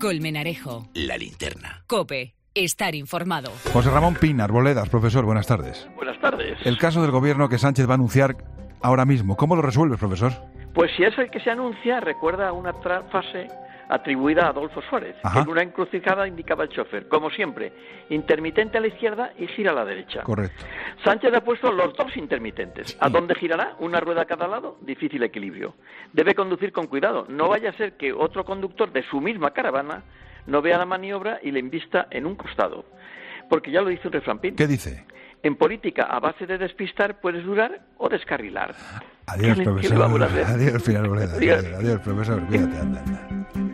Colmenarejo. La linterna. COPE. Estar informado. José Ramón Pina, Arboledas, profesor, buenas tardes. Buenas tardes. El caso del gobierno que Sánchez va a anunciar ahora mismo, ¿cómo lo resuelves, profesor? Pues si es el que se anuncia, recuerda una frase atribuida a Adolfo Suárez, que en una encrucijada indicaba el chofer, como siempre, intermitente a la izquierda y gira a la derecha. Correcto. Sánchez ha puesto los dos intermitentes. ¿A dónde girará? Una rueda a cada lado, difícil equilibrio. Debe conducir con cuidado, no vaya a ser que otro conductor de su misma caravana no vea la maniobra y le invista en un costado. Porque ya lo dice un refrán. ¿Qué dice? En política, a base de despistar, puedes durar o descarrilar. Adiós, profesor. Adiós, Pina Arboledas. Adiós, profesor. Cuídate, anda.